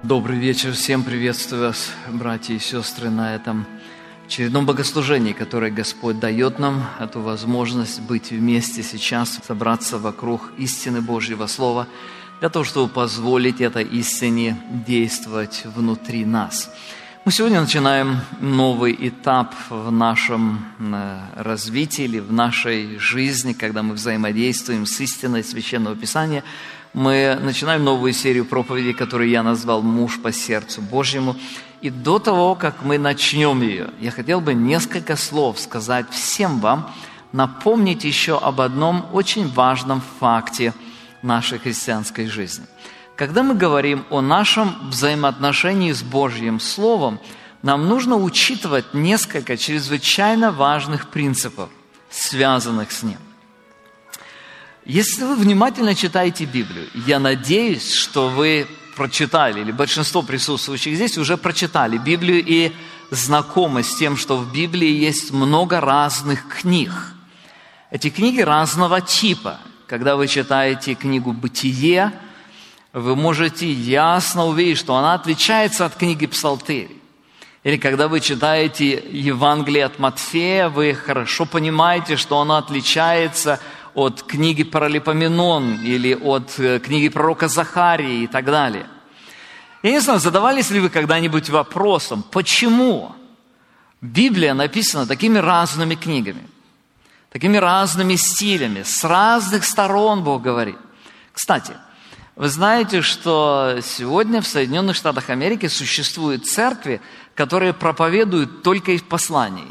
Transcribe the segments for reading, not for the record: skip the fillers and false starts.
Добрый вечер, всем приветствую вас, братья и сестры, на этом очередном богослужении, которое Господь дает нам, эту возможность быть вместе сейчас, собраться вокруг истины Божьего Слова, для того, чтобы позволить этой истине действовать внутри нас. Мы сегодня начинаем новый этап в нашем развитии или в нашей жизни, когда мы взаимодействуем с истиной Священного Писания. Мы начинаем новую серию проповедей, которую я назвал «Муж по сердцу Божьему». И до того, как мы начнем ее, я хотел бы несколько слов сказать всем вам, напомнить еще об одном очень важном факте нашей христианской жизни. Когда мы говорим о нашем взаимоотношении с Божьим Словом, нам нужно учитывать несколько чрезвычайно важных принципов, связанных с ним. Если вы внимательно читаете Библию, я надеюсь, что вы прочитали, или большинство присутствующих здесь уже прочитали Библию и знакомы с тем, что в Библии есть много разных книг. Эти книги разного типа. Когда вы читаете книгу «Бытие», вы можете ясно увидеть, что она отличается от книги «Псалтырь». Или когда вы читаете Евангелие от Матфея, вы хорошо понимаете, что она отличается от книги Паралипоменон или от книги пророка Захарии и так далее. Я не знаю, задавались ли вы когда-нибудь вопросом, почему Библия написана такими разными книгами, такими разными стилями, с разных сторон Бог говорит. Кстати, вы знаете, что сегодня в Соединенных Штатах Америки существуют церкви, которые проповедуют только из посланий.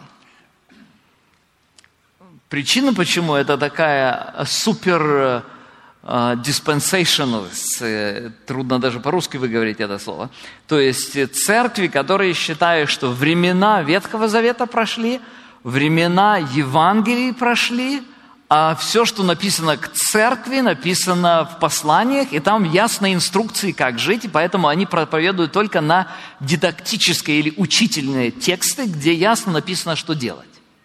Причина, почему это такая супер dispensationalist, трудно даже по-русски выговорить это слово, то есть церкви, которые считают, что времена Ветхого Завета прошли, времена Евангелий прошли, а все, что написано к церкви, написано в посланиях, и там ясные инструкции, как жить, и поэтому они проповедуют только на дидактические или учительные тексты, где ясно написано, что делать.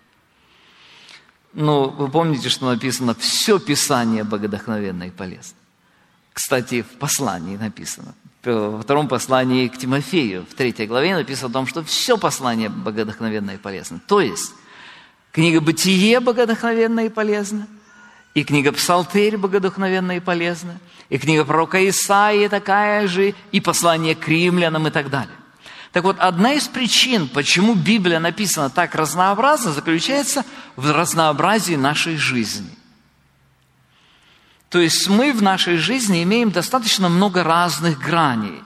Ну, вы помните, что написано «все Писание богодухновенно и полезно». Кстати, в послании написано, во втором послании к Тимофею, в 3 главе написано о том, что все послание богодухновенно и полезно. То есть, книга «Бытие» богодухновенна и полезна, и книга «Псалтырь» богодухновенна и полезна, и книга пророка Исаии такая же, и послание к римлянам и так далее. Так вот, одна из причин, почему Библия написана так разнообразно, заключается в разнообразии нашей жизни. То есть мы в нашей жизни имеем достаточно много разных граней.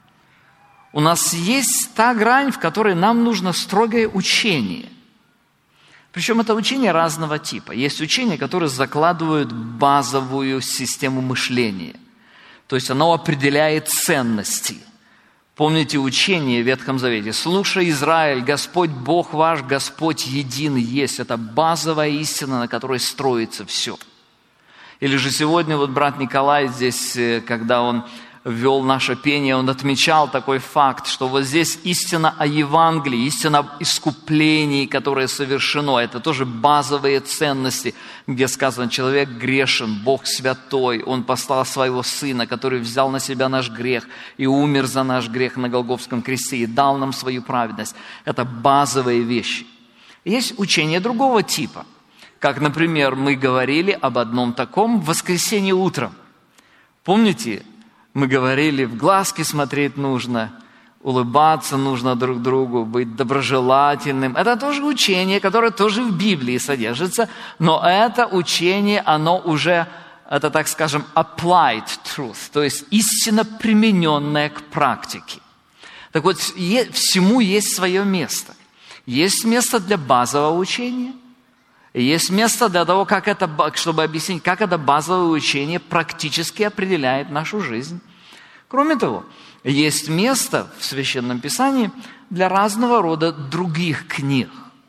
У нас есть та грань, в которой нам нужно строгое учение. Причем это учение разного типа. Есть учения, которые закладывают базовую систему мышления. То есть оно определяет ценности. Помните учение в Ветхом Завете? «Слушай, Израиль, Господь Бог ваш, Господь един есть». Это базовая истина, на которой строится все. Или же сегодня вот брат Николай здесь, когда он вел наше пение, он отмечал такой факт, что вот здесь истина о Евангелии, истина об искуплении, которое совершено, это тоже базовые ценности, где сказано, человек грешен, Бог святой, Он послал Своего Сына, который взял на себя наш грех и умер за наш грех на Голгофском кресте и дал нам свою праведность. Это базовые вещи. Есть учение другого типа, как, например, мы говорили об одном таком в воскресенье утром. Помните, мы говорили, в глазки смотреть нужно, улыбаться нужно друг другу, быть доброжелательным. Это тоже учение, которое тоже в Библии содержится, но это учение, оно уже, это, так скажем, applied truth, то есть истинно примененное к практике. Так вот, всему есть свое место. Есть место для базового учения, есть место для того, чтобы объяснить, как это базовое учение практически определяет нашу жизнь. Кроме того, есть место в Священном Писании для разного рода других книг.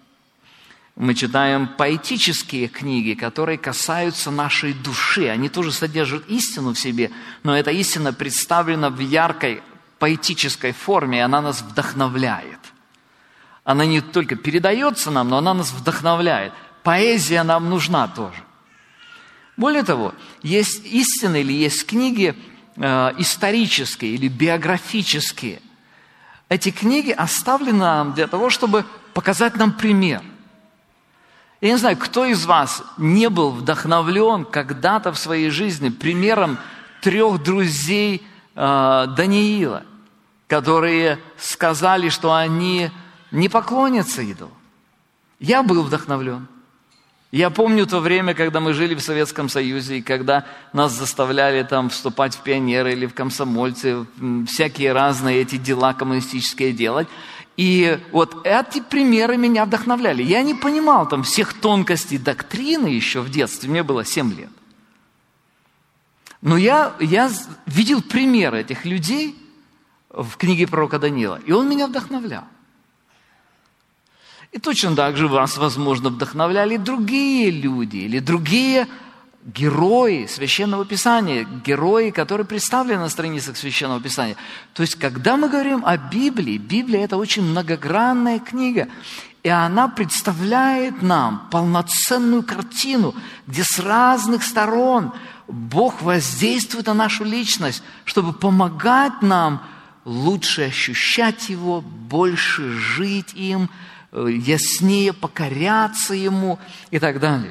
Мы читаем поэтические книги, которые касаются нашей души. Они тоже содержат истину в себе, но эта истина представлена в яркой поэтической форме, и она нас вдохновляет. Она не только передается нам, но она нас вдохновляет. Поэзия нам нужна тоже. Более того, есть истины или есть книги, исторические или биографические. Эти книги оставлены нам для того, чтобы показать нам пример. Я не знаю, кто из вас не был вдохновлен когда-то в своей жизни примером 3 друзей Даниила, которые сказали, что они не поклонятся идолу. Я был вдохновлен. Я помню то время, когда мы жили в Советском Союзе, и когда нас заставляли там вступать в пионеры или в комсомольцы, всякие разные эти дела коммунистические делать. И вот эти примеры меня вдохновляли. Я не понимал там всех тонкостей доктрины еще в детстве, мне было 7 лет. Но я видел примеры этих людей в книге пророка Даниила, и он меня вдохновлял. И точно так же вас, возможно, вдохновляли другие люди или другие герои Священного Писания, герои, которые представлены на страницах Священного Писания. То есть, когда мы говорим о Библии, Библия – это очень многогранная книга, и она представляет нам полноценную картину, где с разных сторон Бог воздействует на нашу личность, чтобы помогать нам лучше ощущать Его, больше жить им, яснее покоряться Ему и так далее.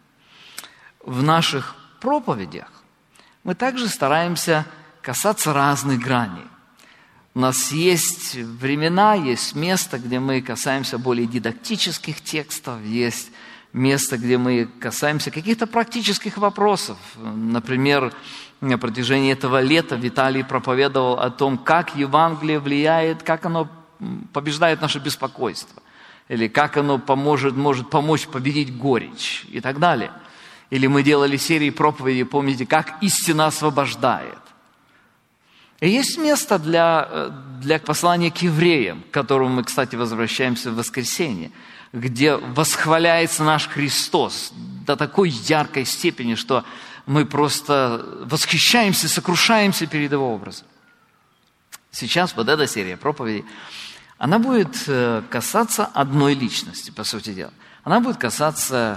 В наших проповедях мы также стараемся касаться разных граней. У нас есть времена, есть место, где мы касаемся более дидактических текстов, есть место, где мы касаемся каких-то практических вопросов. Например, на протяжении этого лета Виталий проповедовал о том, как Евангелие влияет, как оно побеждает наше беспокойство, или как оно может помочь победить горечь и так далее. Или мы делали серии проповедей, помните, как истина освобождает. И есть место для послания к евреям, к которому мы, кстати, возвращаемся в воскресенье, где восхваляется наш Христос до такой яркой степени, что мы просто восхищаемся, сокрушаемся перед Его образом. Сейчас вот эта серия проповедей, она будет касаться одной личности, по сути дела. Она будет касаться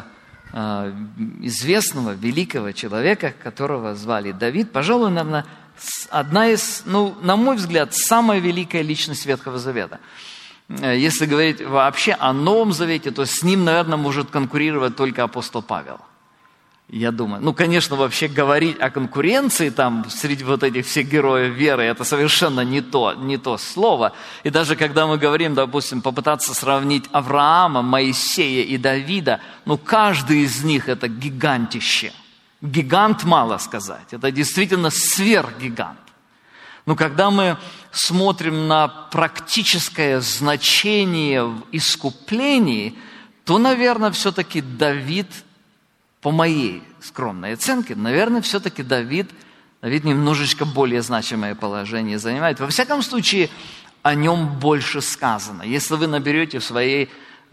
известного, великого человека, которого звали Давид. Пожалуй, наверное, одна из, на мой взгляд, самая великая личность Ветхого Завета. Если говорить вообще о Новом Завете, то с ним, наверное, может конкурировать только апостол Павел. Я думаю. Конечно, вообще говорить о конкуренции там среди вот этих всех героев веры, это совершенно не то слово. И даже когда мы говорим, допустим, попытаться сравнить Авраама, Моисея и Давида, каждый из них это гигантище. Гигант, мало сказать. Это действительно сверхгигант. Но когда мы смотрим на практическое значение в искуплении, то, наверное, все-таки Давид, по моей скромной оценке, наверное, все-таки Давид немножечко более значимое положение занимает. Во всяком случае, о нем больше сказано. Если вы наберете в своей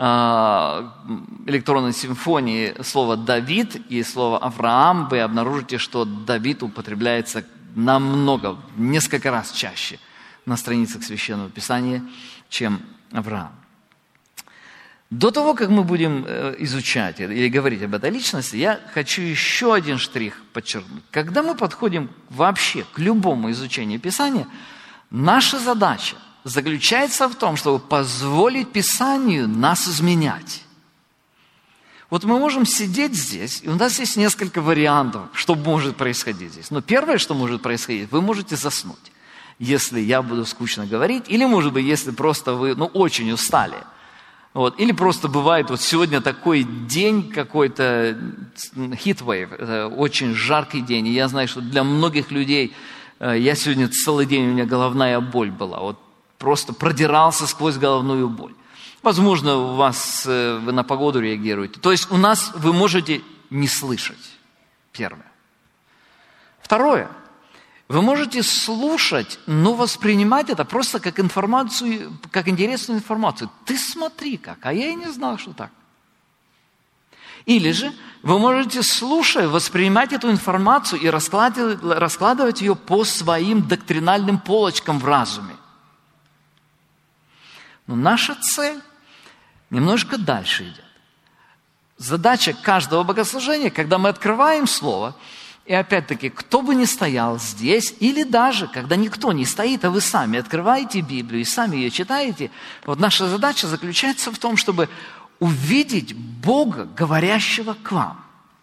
электронной симфонии слово «Давид» и слово «Авраам», вы обнаружите, что Давид употребляется намного, в несколько раз чаще на страницах Священного Писания, чем Авраам. До того, как мы будем изучать или говорить об этой личности, я хочу еще один штрих подчеркнуть. Когда мы подходим вообще к любому изучению Писания, наша задача заключается в том, чтобы позволить Писанию нас изменять. Вот мы можем сидеть здесь, и у нас есть несколько вариантов, что может происходить здесь. Но первое, что может происходить, вы можете заснуть, если я буду скучно говорить, или, может быть, если просто вы очень устали. Или просто бывает, сегодня такой день какой-то, heatwave, очень жаркий день, и я знаю, что для многих людей, я сегодня целый день, у меня головная боль была, просто продирался сквозь головную боль. Возможно, вы на погоду реагируете. То есть вы можете не слышать, первое. Второе. Вы можете слушать, но воспринимать это просто как информацию, как интересную информацию. Ты смотри как, а я и не знал, что так. Или же вы можете, слушая, воспринимать эту информацию и раскладывать ее по своим доктринальным полочкам в разуме. Но наша цель немножко дальше идет. Задача каждого богослужения, когда мы открываем Слово, И опять-таки, кто бы ни стоял здесь, или даже, когда никто не стоит, а вы сами открываете Библию и сами ее читаете, вот наша задача заключается в том, чтобы увидеть Бога, говорящего к вам.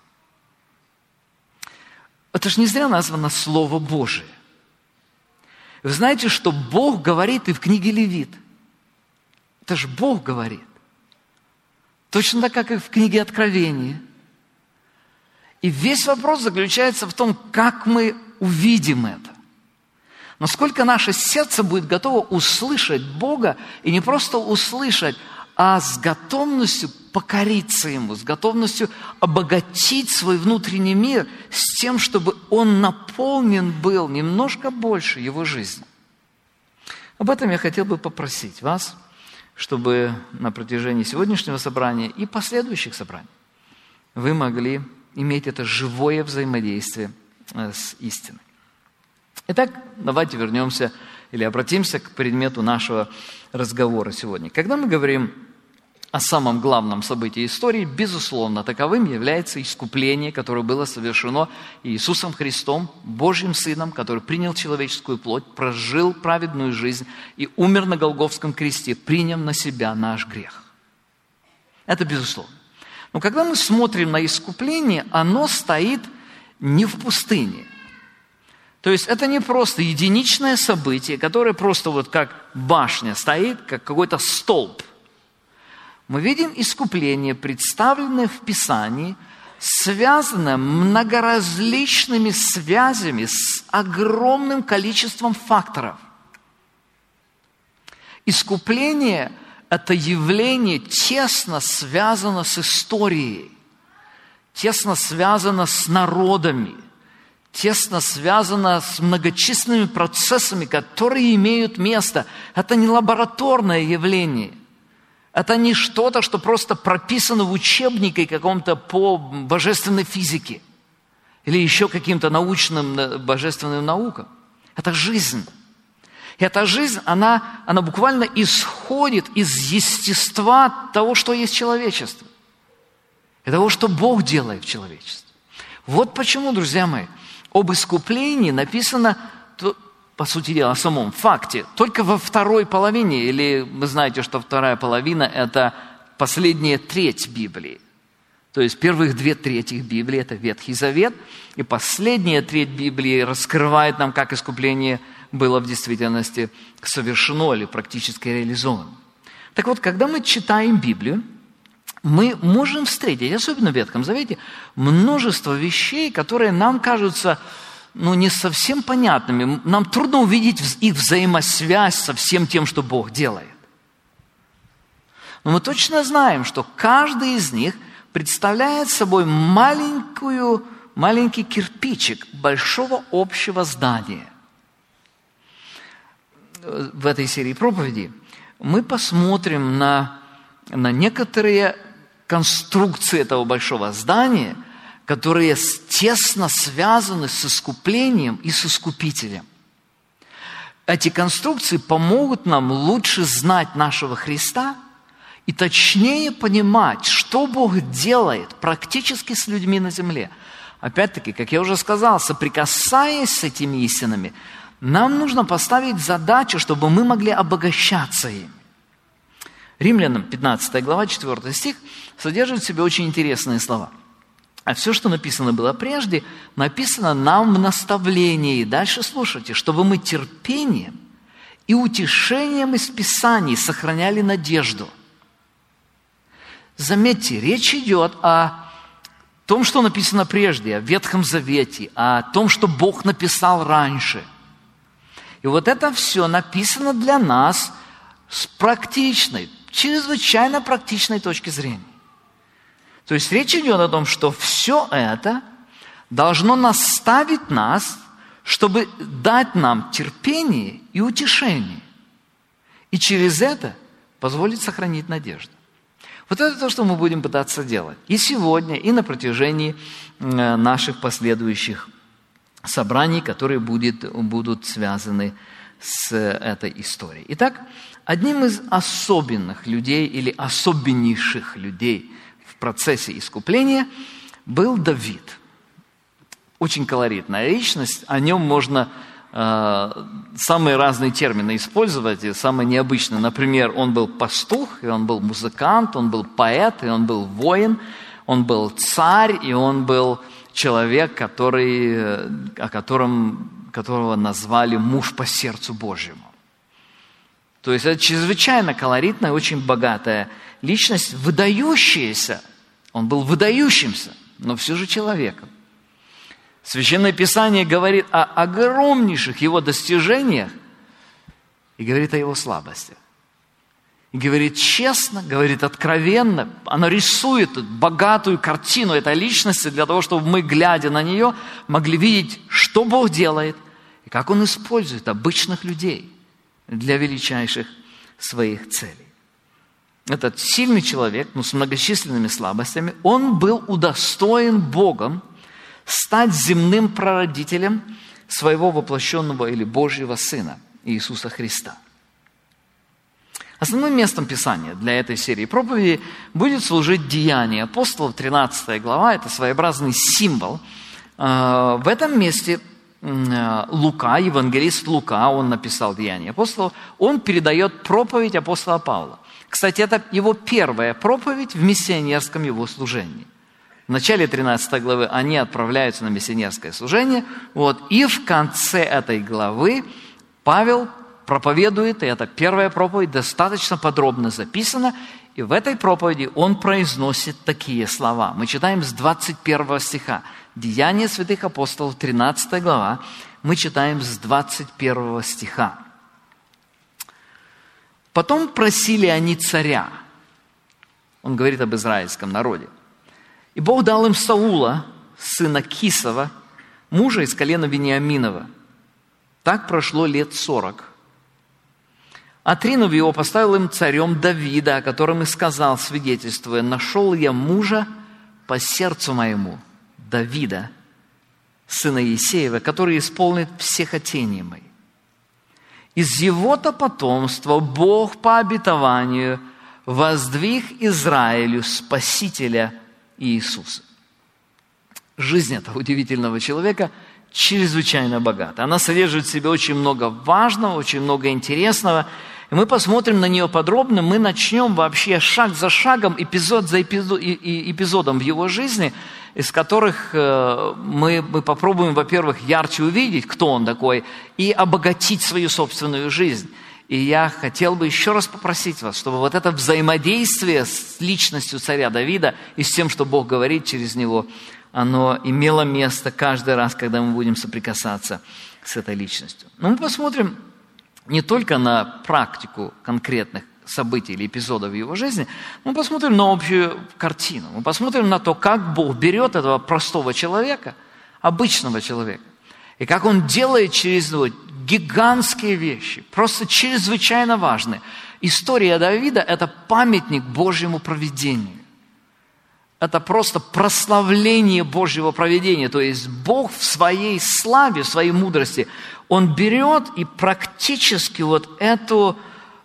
Это же не зря названо Слово Божие. Вы знаете, что Бог говорит и в книге Левит. Это же Бог говорит. Точно так, как и в книге Откровения. И весь вопрос заключается в том, как мы увидим это. Насколько наше сердце будет готово услышать Бога, и не просто услышать, а с готовностью покориться Ему, с готовностью обогатить свой внутренний мир с тем, чтобы он наполнен был немножко больше его жизни. Об этом я хотел бы попросить вас, чтобы на протяжении сегодняшнего собрания и последующих собраний вы могли иметь это живое взаимодействие с истиной. Итак, давайте вернемся или обратимся к предмету нашего разговора сегодня. Когда мы говорим о самом главном событии истории, безусловно, таковым является искупление, которое было совершено Иисусом Христом, Божьим Сыном, который принял человеческую плоть, прожил праведную жизнь и умер на Голгофском кресте, приняв на себя наш грех. Это безусловно. Но когда мы смотрим на искупление, оно стоит не в пустыне. То есть это не просто единичное событие, которое просто вот как башня стоит, как какой-то столб. Мы видим искупление, представленное в Писании, связанное многоразличными связями с огромным количеством факторов. Искупление – это явление тесно связано с историей, тесно связано с народами, тесно связано с многочисленными процессами, которые имеют место. Это не лабораторное явление. Это не что-то, что просто прописано в учебнике каком-то по божественной физике или еще каким-то научным божественным наукам. Это жизнь. И эта жизнь, она буквально исходит из естества того, что есть человечество. И того, что Бог делает в человечестве. Вот почему, друзья мои, об искуплении написано, по сути дела, о самом факте, только во второй половине, или вы знаете, что вторая половина – это последняя треть Библии. То есть первых 2/3 Библии – это Ветхий Завет, и последняя треть Библии раскрывает нам, как искупление было в действительности совершено или практически реализовано. Так вот, когда мы читаем Библию, мы можем встретить, особенно в Ветхом Завете, множество вещей, которые нам кажутся не совсем понятными. Нам трудно увидеть их взаимосвязь со всем тем, что Бог делает. Но мы точно знаем, что каждый из них представляет собой маленький кирпичик большого общего здания. В этой серии проповедей мы посмотрим на некоторые конструкции этого большого здания, которые тесно связаны с искуплением и с искупителем. Эти конструкции помогут нам лучше знать нашего Христа и точнее понимать, что Бог делает практически с людьми на земле. Опять-таки, как я уже сказал, соприкасаясь с этими истинами, нам нужно поставить задачу, чтобы мы могли обогащаться ими. Римлянам 15 глава, 4 стих, содержит в себе очень интересные слова. А все, что написано было прежде, написано нам в наставлении. Дальше слушайте, чтобы мы терпением и утешением из Писаний сохраняли надежду. Заметьте, речь идет о том, что написано прежде, о Ветхом Завете, о том, что Бог написал раньше. И вот это все написано для нас с практичной, чрезвычайно практичной точки зрения. То есть речь идет о том, что все это должно наставить нас, чтобы дать нам терпение и утешение. И через это позволить сохранить надежду. Вот это то, что мы будем пытаться делать и сегодня, и на протяжении наших последующих собраний, которые будут связаны с этой историей. Итак, одним из особенных людей или особеннейших людей в процессе искупления был Давид. очень колоритная личность, о нем можно самые разные термины использовать, и самые необычные. Например, он был пастух, и он был музыкант, он был поэт, и он был воин, он был царь, и он был человек, которого назвали муж по сердцу Божьему. То есть это чрезвычайно колоритная, очень богатая личность, выдающаяся. Он был выдающимся, но все же человеком. Священное Писание говорит о огромнейших его достижениях и говорит о его слабостях. И говорит честно, говорит откровенно. Оно рисует богатую картину этой личности для того, чтобы мы, глядя на нее, могли видеть, что Бог делает и как Он использует обычных людей для величайших своих целей. Этот сильный человек, но с многочисленными слабостями, он был удостоен Богом стать земным прародителем своего воплощенного или Божьего Сына Иисуса Христа. Основным местом Писания для этой серии проповедей будет служить Деяния апостолов, 13 глава. Это своеобразный символ. В этом месте Лука, евангелист Лука, он написал Деяния апостолов, он передает проповедь апостола Павла. Кстати, это его первая проповедь в миссионерском его служении. В начале 13 главы они отправляются на миссионерское служение, и в конце этой главы Павел проповедует, и это первая проповедь, достаточно подробно записана, и в этой проповеди он произносит такие слова. Мы читаем с 21 стиха. Деяния святых апостолов, 13 глава, мы читаем с 21 стиха. «Потом просили они царя». Он говорит об израильском народе. «И Бог дал им Саула, сына Кисова, мужа из колена Вениаминова. Так прошло лет 40. Отринув его, поставил им царем Давида, о котором и сказал, свидетельствуя: нашел я мужа по сердцу моему, Давида, сына Иисеева, который исполнит все хотения мои. Из его-то потомства Бог по обетованию воздвиг Израилю Спасителя Иисуса». Жизнь этого удивительного человека чрезвычайно богата. Она содержит в себе очень много важного, очень много интересного. И мы посмотрим на нее подробно. Мы начнем вообще шаг за шагом, эпизод за эпизодом в его жизни, из которых мы попробуем, во-первых, ярче увидеть, кто он такой, и обогатить свою собственную жизнь. И я хотел бы еще раз попросить вас, чтобы вот это взаимодействие с личностью царя Давида и с тем, что Бог говорит через него, оно имело место каждый раз, когда мы будем соприкасаться с этой личностью. Но мы посмотрим не только на практику конкретных событий или эпизодов в его жизни, мы посмотрим на общую картину. Мы посмотрим на то, как Бог берет этого простого человека, обычного человека, и как Он делает через него гигантские вещи, просто чрезвычайно важные. История Давида – это памятник Божьему провидению. Это просто прославление Божьего провидения. То есть Бог в своей славе, в своей мудрости, Он берет и практически вот эту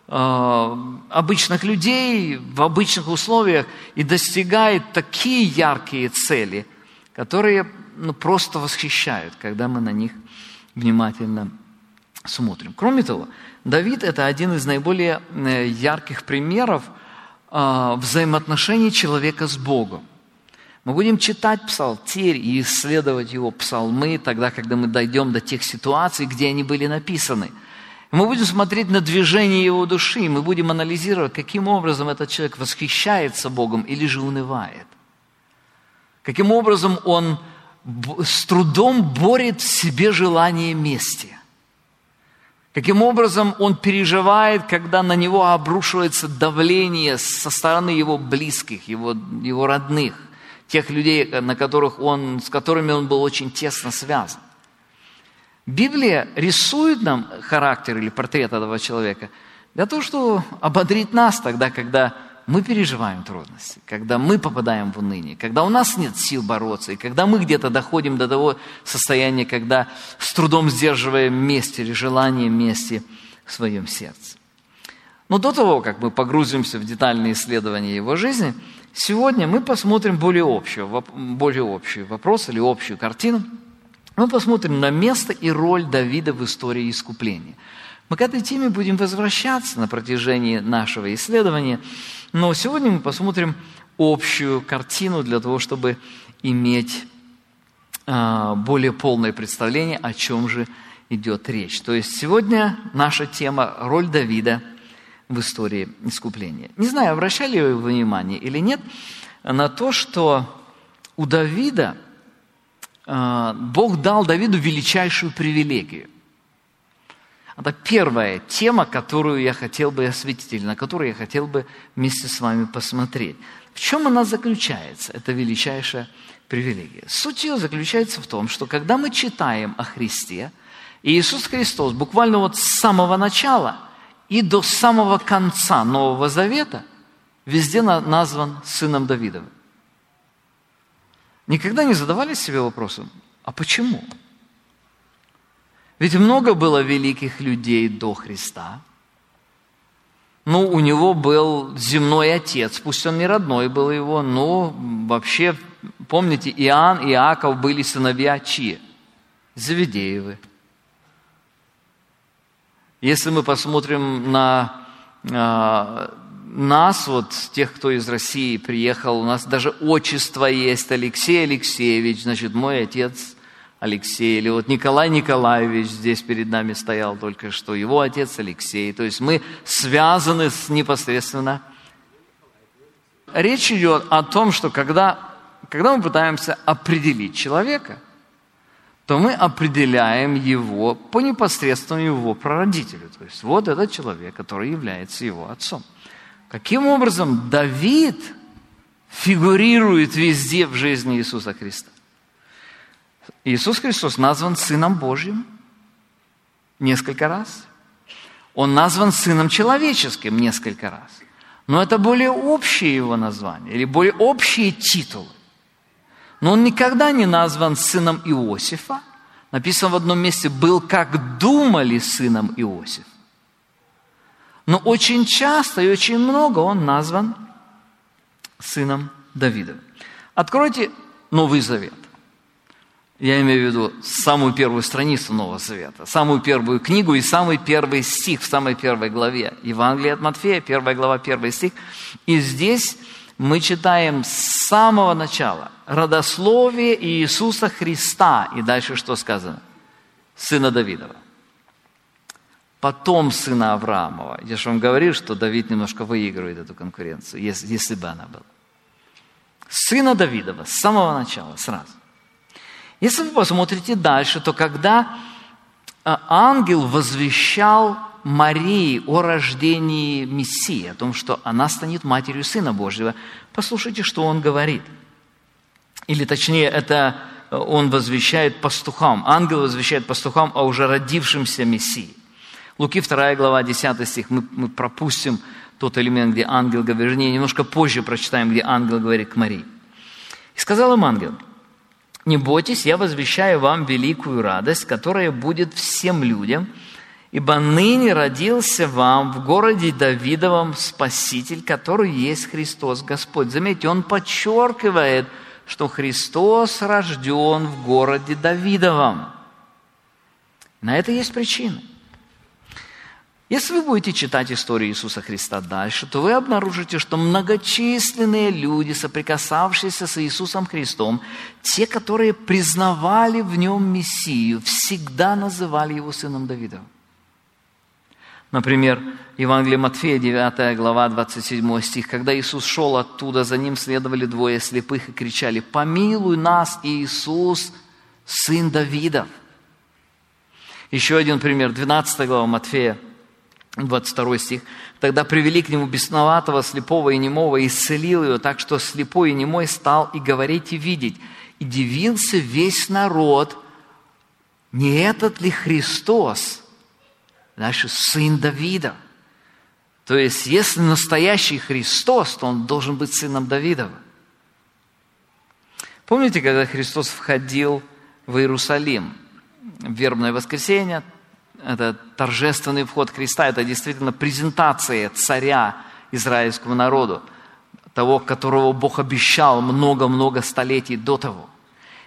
обычных людей в обычных условиях и достигает такие яркие цели, которые просто восхищают, когда мы на них внимательно смотрим. Кроме того, Давид – это один из наиболее ярких примеров взаимоотношений человека с Богом. Мы будем читать Псалтирь и исследовать его псалмы тогда, когда мы дойдем до тех ситуаций, где они были написаны. Мы будем смотреть на движение его души, и мы будем анализировать, каким образом этот человек восхищается Богом или же унывает. Каким образом он с трудом борет в себе желание мести. Каким образом он переживает, когда на него обрушивается давление со стороны его близких, его родных, тех людей, с которыми он был очень тесно связан. Библия рисует нам характер или портрет этого человека для того, чтобы ободрить нас тогда, когда мы переживаем трудности, когда мы попадаем в уныние, когда у нас нет сил бороться, и когда мы где-то доходим до того состояния, когда с трудом сдерживаем месть или желание мести в своем сердце. Но до того, как мы погрузимся в детальные исследования его жизни, сегодня мы посмотрим более общий вопрос или общую картину. Мы посмотрим на место и роль Давида в истории искупления. Мы к этой теме будем возвращаться на протяжении нашего исследования, но сегодня мы посмотрим общую картину для того, чтобы иметь более полное представление, о чем же идет речь. То есть сегодня наша тема – роль Давида в истории искупления. Не знаю, обращали вы внимание или нет на то, что у Давида Бог дал Давиду величайшую привилегию. Это первая тема, которую я хотел бы осветить, или на которую я хотел бы вместе с вами посмотреть. В чем она заключается, эта величайшая привилегия? Суть ее заключается в том, что когда мы читаем о Христе, Иисус Христос буквально вот с самого начала и до самого конца Нового Завета везде назван сыном Давидовым. Никогда не задавались себе вопросом, а почему? Ведь много было великих людей до Христа. У него был земной отец, пусть он не родной был его, но вообще, помните, Иоанн и Иаков были сыновья чьи? Зеведеевы. Если мы посмотрим на нас, вот тех, кто из России приехал, у нас даже отчество есть, Алексей Алексеевич, значит, мой отец Алексей, или вот Николай Николаевич здесь перед нами стоял только что, его отец Алексей. То есть мы связаны непосредственно. Речь идет о том, что когда мы пытаемся определить человека, то мы определяем его по непосредственному его прародителю. То есть вот этот человек, который является его отцом. Каким образом Давид фигурирует везде в жизни Иисуса Христа? Иисус Христос назван Сыном Божьим несколько раз. Он назван Сыном Человеческим несколько раз. Но это более общее его название, или более общие титулы. Но он никогда не назван сыном Иосифа. Написано в одном месте, был, как думали, сыном Иосиф. Но очень часто и очень много он назван сыном Давида. Откройте Новый Завет. Я имею в виду самую первую страницу Нового Завета, самую первую книгу и самый первый стих в самой первой главе. Евангелие от Матфея, 1 глава, 1 стих. И здесь мы читаем с самого начала родословие Иисуса Христа. И дальше что сказано? Сына Давидова. Потом сына Авраамова. Я же вам говорил, что Давид немножко выигрывает эту конкуренцию, если бы она была. Сына Давидова с самого начала, сразу. Если вы посмотрите дальше, то когда ангел возвещал Марии о рождении Мессии, о том, что она станет матерью Сына Божьего, послушайте, что он говорит. Или точнее, это он возвещает пастухам, ангел возвещает пастухам о уже родившемся Мессии. Луки 2 глава, 10 стих, мы пропустим тот элемент, где ангел говорит, вернее, немножко позже прочитаем, где ангел говорит к Марии. «И сказал им ангел, не бойтесь, я возвещаю вам великую радость, которая будет всем людям, ибо ныне родился вам в городе Давидовом Спаситель, который есть Христос Господь». Заметьте, он подчеркивает, что Христос рожден в городе Давидовом. На это есть причина. Если вы будете читать историю Иисуса Христа дальше, то вы обнаружите, что многочисленные люди, соприкасавшиеся с Иисусом Христом, те, которые признавали в нем Мессию, всегда называли его сыном Давидовым. Например, Евангелие Матфея, 9 глава, 27 стих. «Когда Иисус шел оттуда, за ним следовали двое слепых и кричали: „Помилуй нас, Иисус, сын Давидов“». Еще один пример, 12 глава Матфея, 22 стих. «Тогда привели к нему бесноватого, слепого и немого, и исцелил его, так что слепой и немой стал и говорить, и видеть. И дивился весь народ, не этот ли Христос, дальше сын Давида». То есть, если настоящий Христос, то он должен быть сыном Давидова. Помните, когда Христос входил в Иерусалим в вербное воскресенье? Это торжественный вход Христа, это действительно презентация царя израильскому народу, того, которого Бог обещал много-много столетий до того.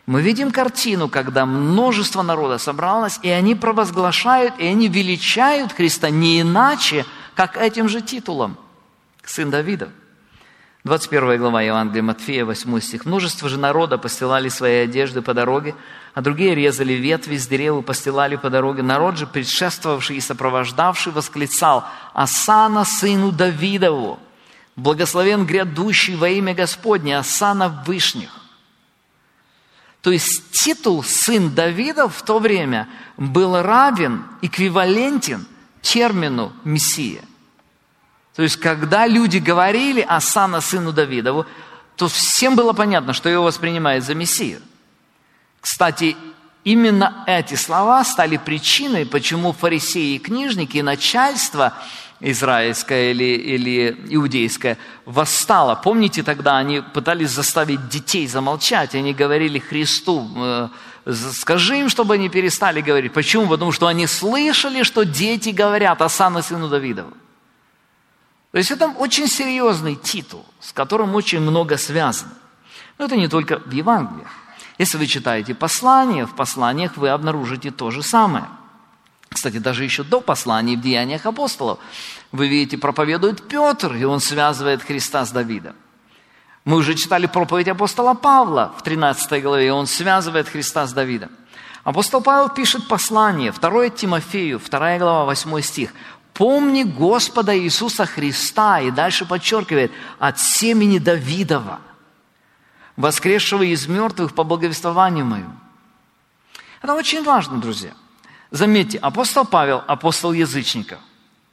Мы видим картину, когда множество народа собралось, и они провозглашают, и они величают Христа не иначе, как этим же титулом – Сын Давида. 21 глава Евангелия Матфея, 8 стих. «Множество же народа постилали свои одежды по дороге, а другие резали ветви с дерев и постилали по дороге. Народ же, предшествовавший и сопровождавший, восклицал: Осанна сыну Давидову! Благословен грядущий во имя Господне, Осанна в вышних». То есть титул «Сын Давидов» в то время был равен, эквивалентен термину «Мессия». То есть, когда люди говорили «Осанна сыну Давидову», то всем было понятно, что его воспринимают за Мессию. Кстати, именно эти слова стали причиной, почему фарисеи и книжники, и начальство израильское или иудейское восстало. Помните, тогда они пытались заставить детей замолчать, они говорили Христу: скажи им, чтобы они перестали говорить. Почему? Потому что они слышали, что дети говорят «Осанна сыну Давидову». То есть это очень серьезный титул, с которым очень много связано. Но это не только в Евангелии. Если вы читаете послания, в посланиях вы обнаружите то же самое. Кстати, даже еще до посланий в Деяниях апостолов вы видите, проповедует Петр, и он связывает Христа с Давидом. Мы уже читали проповедь апостола Павла в 13 главе, и он связывает Христа с Давидом. Апостол Павел пишет послание, 2 Тимофею, 2 глава, 8 стих. «Помни Господа Иисуса Христа», и дальше подчеркивает, «от семени Давидова, воскресшего из мертвых по благовествованию моему». Это очень важно, друзья. Заметьте, апостол Павел – апостол язычников.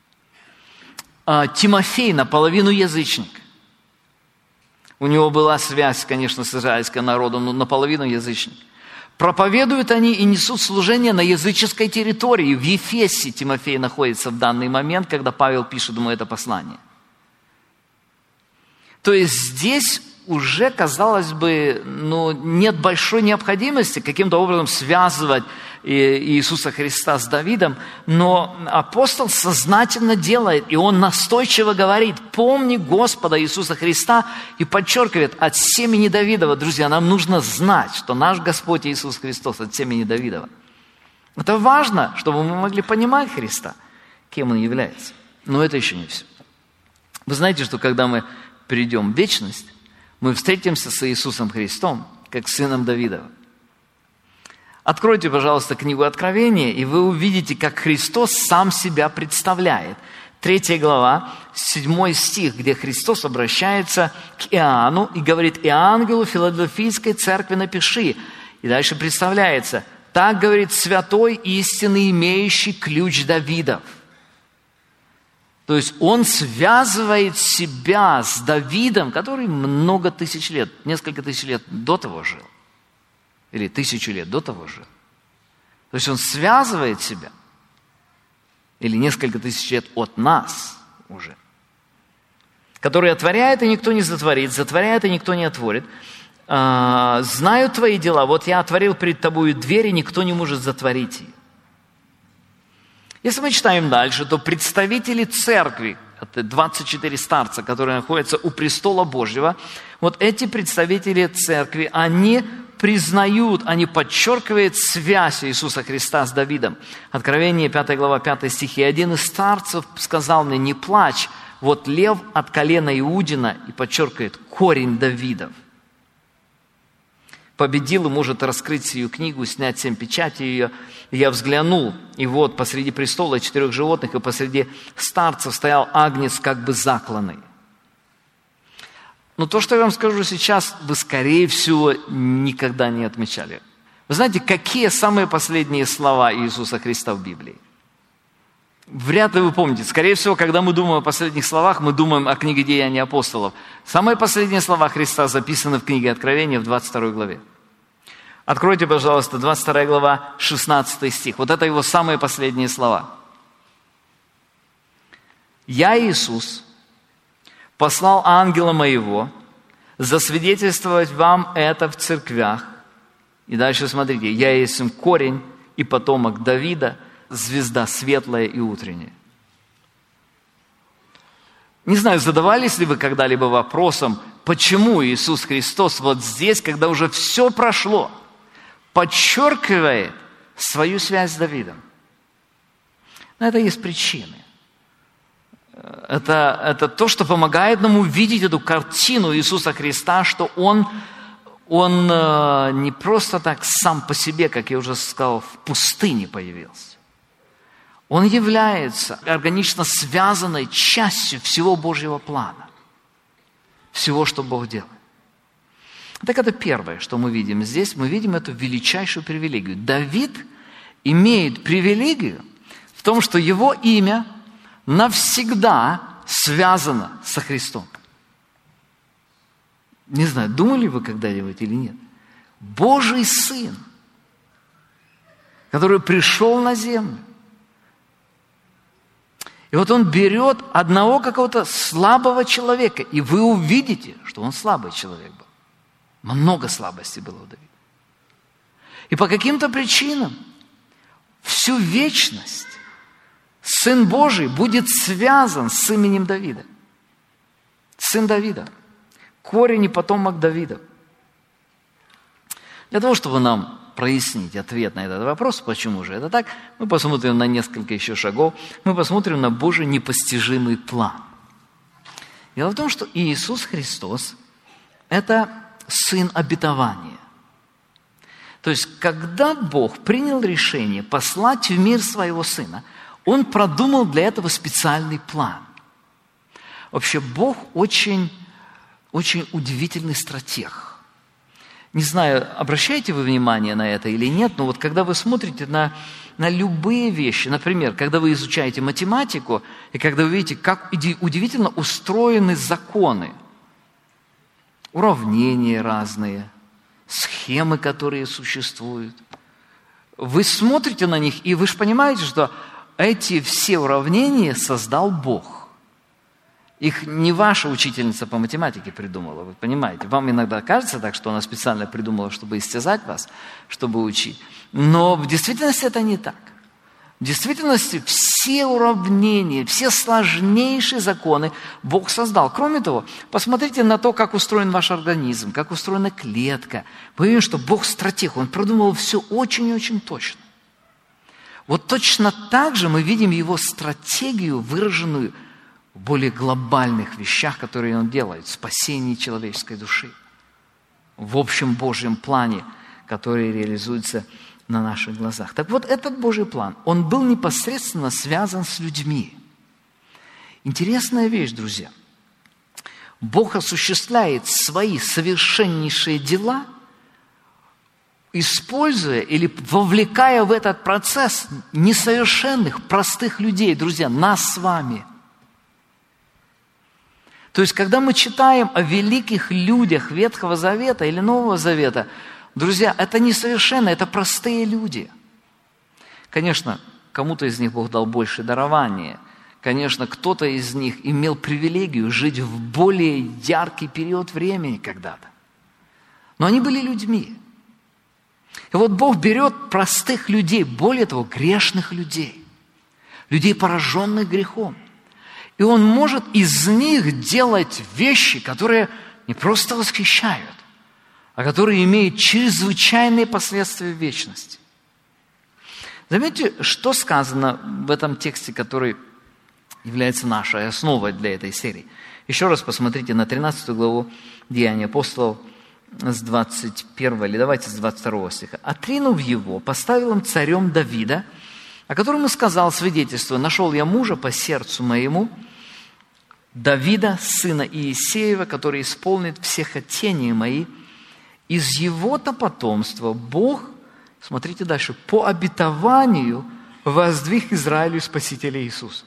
Тимофей наполовину язычник. У него была связь, конечно, с израильским народом, но наполовину язычник. Проповедуют они и несут служение на языческой территории. В Ефесе Тимофей находится в данный момент, когда Павел пишет ему это послание. То есть здесь уже, казалось бы, нет большой необходимости каким-то образом связывать Иисуса Христа с Давидом, но апостол сознательно делает, и он настойчиво говорит: «Помни Господа Иисуса Христа», и подчеркивает: «от семени Давидова». Друзья, нам нужно знать, что наш Господь Иисус Христос от семени Давидова. Это важно, чтобы мы могли понимать Христа, кем Он является. Но это еще не все. Вы знаете, что когда мы придем в вечность, мы встретимся с Иисусом Христом, как сыном Давидова. Откройте, пожалуйста, книгу Откровения, и вы увидите, как Христос сам себя представляет. 3 глава, 7 стих, где Христос обращается к Иоанну и говорит: «И ангелу Филадельфийской церкви напиши». И дальше представляется: «Так говорит святой, истинный, имеющий ключ Давидов». То есть он связывает себя с Давидом, который много тысяч лет, несколько тысяч лет до того жил. Или 1000 лет до того жил. То есть он связывает себя. Или несколько тысяч лет от нас уже. Который отворяет, и никто не затворит, затворяет, и никто не отворит. Знаю твои дела, вот я отворил перед тобою дверь, и никто не может затворить ее. Если мы читаем дальше, то представители церкви, это 24 старца, которые находятся у престола Божьего, вот эти представители церкви, они признают, они подчеркивают связь Иисуса Христа с Давидом. Откровение 5 глава, 5 стих. «И один из старцев сказал мне: не плачь, вот лев от колена Иудина», и подчеркивает, корень Давидов. Победил и может раскрыть сию книгу, снять 7 печатей ее. И я взглянул, и вот посреди престола 4 животных, и посреди старцев стоял агнец, как бы закланный. Но то, что я вам скажу сейчас, вы, скорее всего, никогда не отмечали. Вы знаете, какие самые последние слова Иисуса Христа в Библии? Вряд ли вы помните. Скорее всего, когда мы думаем о последних словах, мы думаем о книге «Деяния апостолов». Самые последние слова Христа записаны в книге Откровения в 22 главе. Откройте, пожалуйста, 22 глава, 16 стих. Вот это его самые последние слова. «Я, Иисус, послал ангела моего засвидетельствовать вам это в церквях». И дальше смотрите. «Я есть корень и потомок Давида, звезда светлая и утренняя». Не знаю, задавались ли вы когда-либо вопросом, почему Иисус Христос вот здесь, когда уже все прошло, подчеркивает свою связь с Давидом. На это есть причины. Это то, что помогает нам увидеть эту картину Иисуса Христа, что Он не просто так сам по себе, как я уже сказал, в пустыне появился. Он является органично связанной частью всего Божьего плана, всего, что Бог делает. Так это первое, что мы видим здесь. Мы видим эту величайшую привилегию. Давид имеет привилегию в том, что его имя навсегда связано со Христом. Не знаю, думали вы когда-нибудь или нет? Божий Сын, который пришел на землю. И вот Он берет одного какого-то слабого человека, и вы увидите, что он слабый человек был. Много слабостей было у Давида. И по каким-то причинам всю вечность Сын Божий будет связан с именем Давида. Сын Давида. Корень и потомок Давида. Для того, чтобы нам прояснить ответ на этот вопрос, почему же это так, мы посмотрим на несколько еще шагов, мы посмотрим на Божий непостижимый план. Дело в том, что Иисус Христос – это Сын обетования. То есть, когда Бог принял решение послать в мир Своего Сына, Он продумал для этого специальный план. Вообще, Бог очень удивительный стратег. Не знаю, обращаете вы внимание на это или нет, но вот когда вы смотрите на любые вещи, например, когда вы изучаете математику, и когда вы видите, как удивительно устроены законы, уравнения разные, схемы, которые существуют, вы смотрите на них, и вы же понимаете, что эти все уравнения создал Бог. Их не ваша учительница по математике придумала, вы понимаете. Вам иногда кажется так, что она специально придумала, чтобы истязать вас, чтобы учить. Но в действительности это не так. В действительности все уравнения, все сложнейшие законы Бог создал. Кроме того, посмотрите на то, как устроен ваш организм, как устроена клетка. Вы видите, что Бог стратег, Он продумал все очень-очень точно. Вот точно так же мы видим Его стратегию, выраженную в более глобальных вещах, которые Он делает, в спасении человеческой души, в общем Божьем плане, который реализуется на наших глазах. Так вот, этот Божий план, он был непосредственно связан с людьми. Интересная вещь, друзья. Бог осуществляет свои совершеннейшие дела, используя или вовлекая в этот процесс несовершенных, простых людей, друзья, нас с вами. То есть, когда мы читаем о великих людях Ветхого Завета или Нового Завета, друзья, это несовершенно, это простые люди. Конечно, кому-то из них Бог дал больше дарования. Конечно, кто-то из них имел привилегию жить в более яркий период времени когда-то. Но они были людьми. И вот Бог берет простых людей, более того, грешных людей, людей, пораженных грехом. И Он может из них делать вещи, которые не просто восхищают, а которые имеют чрезвычайные последствия в вечности. Заметьте, что сказано в этом тексте, который является нашей основой для этой серии. Еще раз посмотрите на 13 главу Деяний апостолов с 21 или давайте с 22 стиха. «Отринув его, поставил им царем Давида, о котором и сказал, свидетельствуя, нашел я мужа по сердцу моему, Давида, сына Иисеева, который исполнит все хотения мои. Из его-то потомства Бог, смотрите дальше, по обетованию воздвиг Израилю Спасителя Иисуса».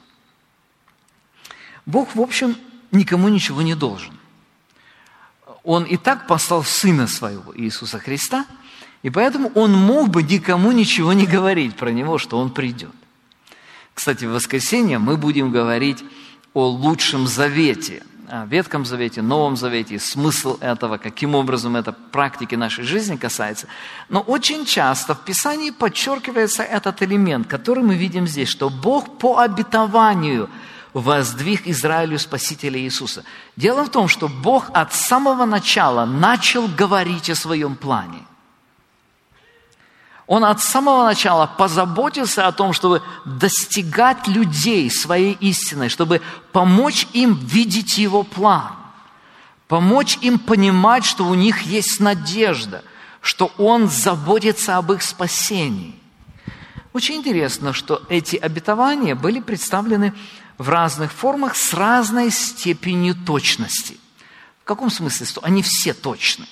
Бог, в общем, никому ничего не должен. Он и так послал Сына Своего, Иисуса Христа, и поэтому Он мог бы никому ничего не говорить про Него, что Он придет. Кстати, в воскресенье мы будем говорить о лучшем завете, о Ветхом Завете, Новом Завете, смысл этого, каким образом это практики нашей жизни касается. Но очень часто в Писании подчеркивается этот элемент, который мы видим здесь, что Бог по обетованию воздвиг Израилю Спасителя Иисуса. Дело в том, что Бог от самого начала начал говорить о своем плане. Он от самого начала позаботился о том, чтобы достигать людей своей истиной, чтобы помочь им видеть Его план, помочь им понимать, что у них есть надежда, что Он заботится об их спасении. Очень интересно, что эти обетования были представлены в разных формах с разной степенью точности. В каком смысле? Что они все точны.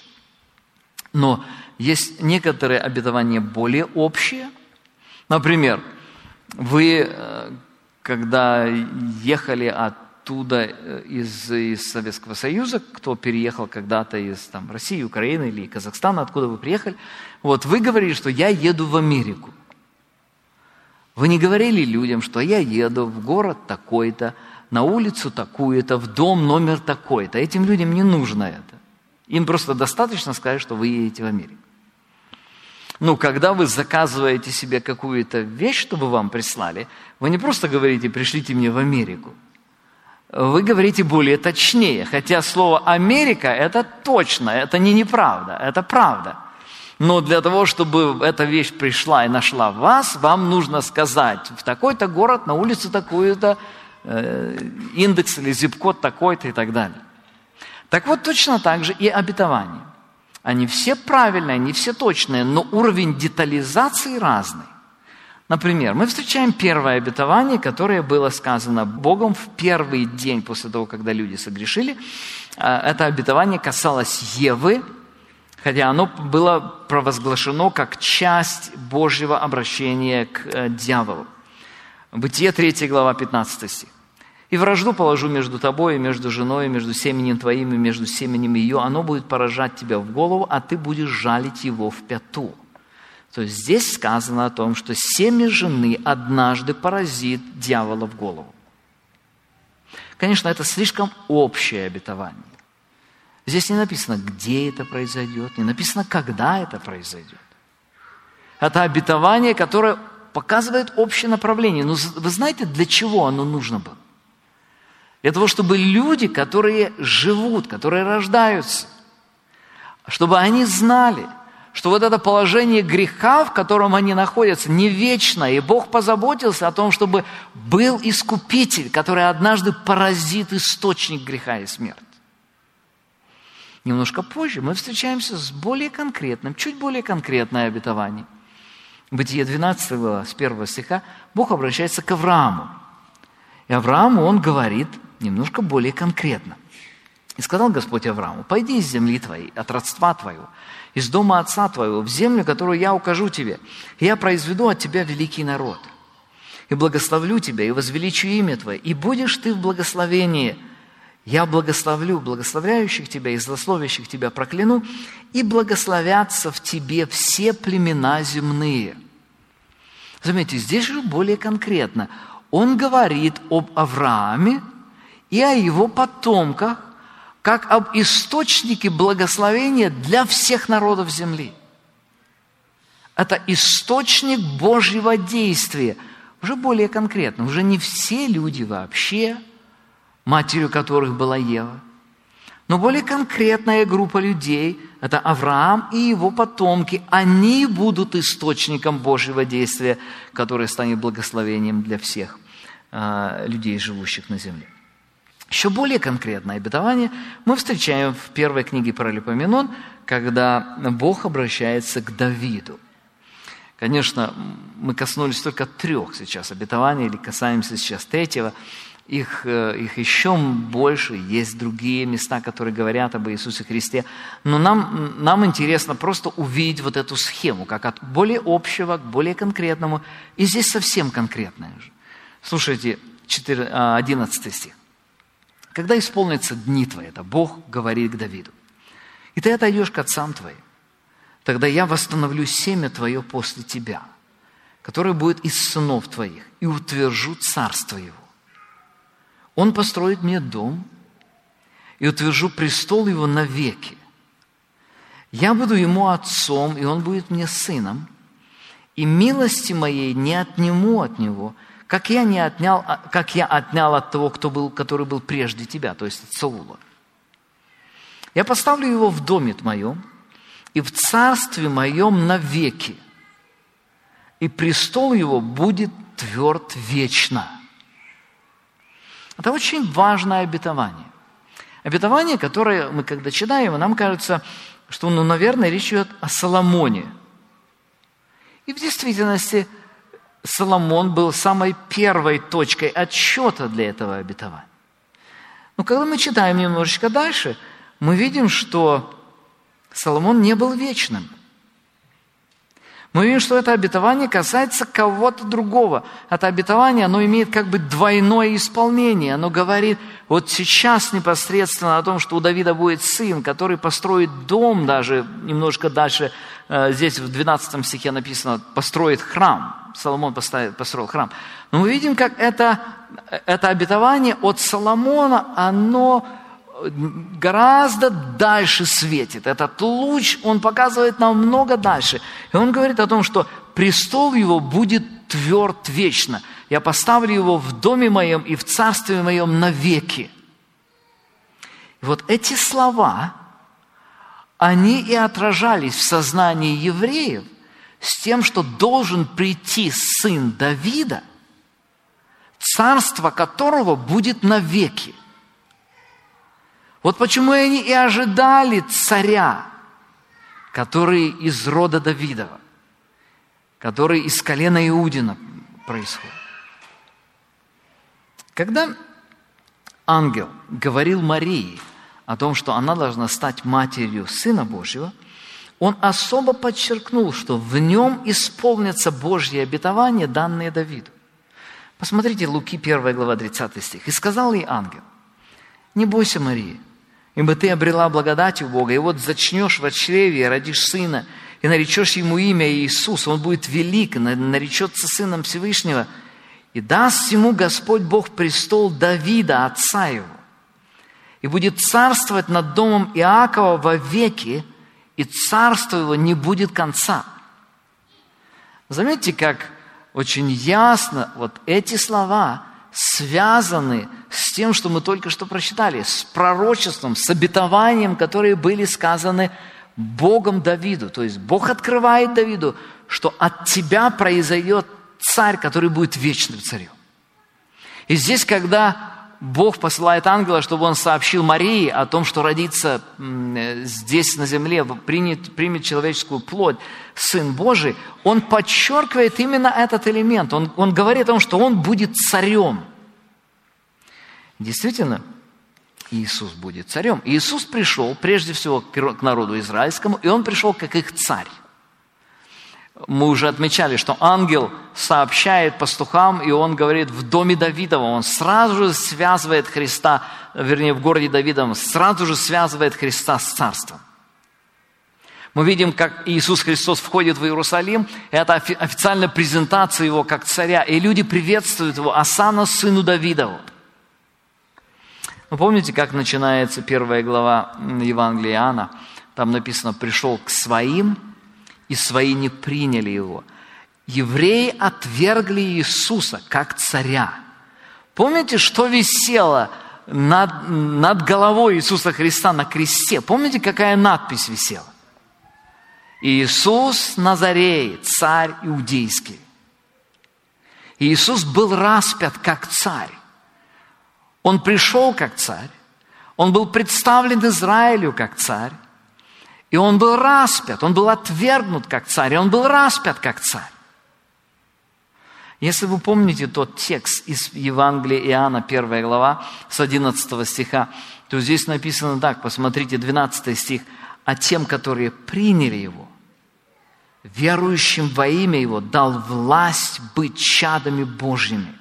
Но есть некоторые обетования более общие. Например, вы, когда ехали оттуда из Советского Союза, кто переехал когда-то из России, Украины или Казахстана, откуда вы приехали, вы говорили, что я еду в Америку. Вы не говорили людям, что я еду в город такой-то, на улицу такую-то, в дом номер такой-то. Этим людям не нужно это. Им просто достаточно сказать, что вы едете в Америку. Когда вы заказываете себе какую-то вещь, чтобы вам прислали, вы не просто говорите «пришлите мне в Америку». Вы говорите более точнее. Хотя слово «Америка» – это точно, это не неправда, это правда. Но для того, чтобы эта вещь пришла и нашла вас, вам нужно сказать в такой-то город, на улице такой-то, индекс или зип-код такой-то и так далее. Так вот, точно так же и обетования. Они все правильные, они все точные, но уровень детализации разный. Например, мы встречаем первое обетование, которое было сказано Богом в первый день после того, когда люди согрешили. Это обетование касалось Евы, хотя оно было провозглашено как часть Божьего обращения к дьяволу. Бытие 3 глава, 15 стих. «И вражду положу между тобой и между женой, и между семенем твоим и между семенем ее. Оно будет поражать тебя в голову, а ты будешь жалить его в пяту». То есть здесь сказано о том, что семя жены однажды поразит дьявола в голову. Конечно, это слишком общее обетование. Здесь не написано, где это произойдет, не написано, когда это произойдет. Это обетование, которое показывает общее направление. Но вы знаете, для чего оно нужно было? Для того, чтобы люди, которые живут, которые рождаются, чтобы они знали, что вот это положение греха, в котором они находятся, не вечно, и Бог позаботился о том, чтобы был искупитель, который однажды поразит источник греха и смерти. Немножко позже мы встречаемся с более конкретным, чуть более конкретное обетование. Бытие 12 глава, с 1 стиха, Бог обращается к Аврааму. И Аврааму он говорит немножко более конкретно. «И сказал Господь Аврааму, пойди из земли твоей, от родства твоего, из дома отца твоего, в землю, которую я укажу тебе, и я произведу от тебя великий народ, и благословлю тебя, и возвеличу имя твое, и будешь ты в благословении. Я благословлю благословляющих тебя и злословящих тебя прокляну, и благословятся в тебе все племена земные». Заметьте, здесь же более конкретно. Он говорит об Аврааме и о его потомках, как об источнике благословения для всех народов земли. Это источник Божьего действия. Уже более конкретно, уже не все люди вообще, матерью которых была Ева, но более конкретная группа людей, это Авраам и его потомки, они будут источником Божьего действия, которое станет благословением для всех людей, живущих на земле. Еще более конкретное обетование мы встречаем в первой книге Паралипоменон, когда Бог обращается к Давиду. Конечно, мы коснулись только 3 сейчас обетований, или касаемся сейчас 3-го. Их еще больше, есть другие места, которые говорят об Иисусе Христе. Но нам интересно просто увидеть вот эту схему, как от более общего к более конкретному. И здесь совсем конкретное же. Слушайте, 11 стих. «Когда исполнятся дни твои», это Бог говорит к Давиду, «и ты отойдешь к отцам твоим, тогда я восстановлю семя твое после тебя, которое будет из сынов твоих, и утвержу царство его. Он построит мне дом, и утвержу престол его навеки. Я буду ему отцом, и он будет мне сыном, и милости моей не отниму от него, как я отнял от того, который был прежде тебя», то есть от Саула. «Я поставлю его в доме моем и в царстве моем навеки, и престол его будет тверд вечно». Это очень важное обетование. Обетование, которое мы, когда читаем, нам кажется, что, наверное, речь идет о Соломоне. И в действительности Соломон был самой первой точкой отсчета для этого обетования. Но когда мы читаем немножечко дальше, мы видим, что Соломон не был вечным. Мы видим, что это обетование касается кого-то другого. Это обетование, оно имеет как бы двойное исполнение. Оно говорит вот сейчас непосредственно о том, что у Давида будет сын, который построит дом даже, немножко дальше, здесь в 12 стихе написано, построит храм. Соломон построил храм. Но мы видим, как это обетование от Соломона, оно гораздо дальше светит. Этот луч, он показывает нам много дальше. И он говорит о том, что престол его будет тверд вечно. Я поставлю его в доме моем и в царстве моем навеки. И вот эти слова, они и отражались в сознании евреев с тем, что должен прийти сын Давида, царство которого будет навеки. Вот почему они и ожидали царя, который из рода Давидова, который из колена Иудина происходит. Когда ангел говорил Марии о том, что она должна стать матерью Сына Божьего, он особо подчеркнул, что в нем исполнятся Божьи обетования, данные Давиду. Посмотрите, Луки 1 глава 30 стих. «И сказал ей ангел: не бойся, Мария, ибо ты обрела благодать у Бога, и вот зачнешь в чреве, и родишь сына, и наречешь ему имя Иисус, он будет велик, наречется сыном Всевышнего, и даст ему Господь Бог престол Давида, отца его, и будет царствовать над домом Иакова вовеки, и царство его не будет конца». Заметьте, как очень ясно вот эти слова связаны с тем, что мы только что прочитали, с пророчеством, с обетованием, которые были сказаны Богом Давиду. То есть Бог открывает Давиду, что от тебя произойдет царь, который будет вечным царем. И здесь, когда Бог посылает ангела, чтобы он сообщил Марии о том, что родится здесь на земле, примет человеческую плоть Сын Божий, он подчеркивает именно этот элемент. Он говорит о том, что он будет царем. Действительно, Иисус будет царем. Иисус пришел прежде всего к народу израильскому, и он пришел как их царь. Мы уже отмечали, что ангел сообщает пастухам, и он говорит в доме Давидова, он сразу же связывает Христа, вернее, в городе Давидовом, сразу же связывает Христа с царством. Мы видим, как Иисус Христос входит в Иерусалим, и это официальная презентация Его как царя, и люди приветствуют Его: «Осанна сыну Давидову». Вы помните, как начинается 1 глава Евангелия Иоанна? Там написано: «Пришел к своим, и свои не приняли его». Евреи отвергли Иисуса как царя. Помните, что висело над головой Иисуса Христа на кресте? Помните, какая надпись висела? «Иисус Назарей, царь иудейский». Иисус был распят как царь. Он пришел как царь. Он был представлен Израилю как царь. И он был распят, он был отвергнут как царь, и он был распят как царь. Если вы помните тот текст из Евангелия Иоанна, 1 глава, с 11 стиха, то здесь написано так, посмотрите, 12 стих: «А тем, которые приняли Его, верующим во имя Его, дал власть быть чадами Божьими».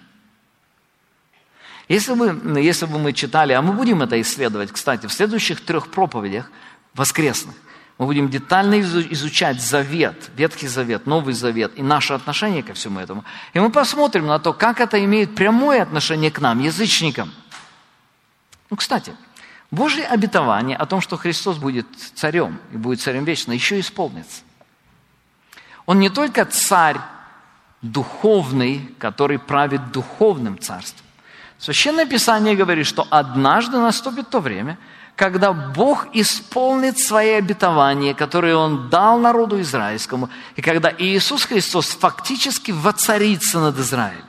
Если бы мы читали, а мы будем это исследовать, кстати, в следующих 3 проповедях воскресных, мы будем детально изучать Завет, Ветхий Завет, Новый Завет и наше отношение ко всему этому. И мы посмотрим на то, как это имеет прямое отношение к нам, язычникам. Кстати, Божье обетование о том, что Христос будет царем и будет царем вечно, еще исполнится. Он не только царь духовный, который правит духовным царством, Священное Писание говорит, что однажды наступит то время, когда Бог исполнит свои обетования, которые Он дал народу израильскому, и когда Иисус Христос фактически воцарится над Израилем.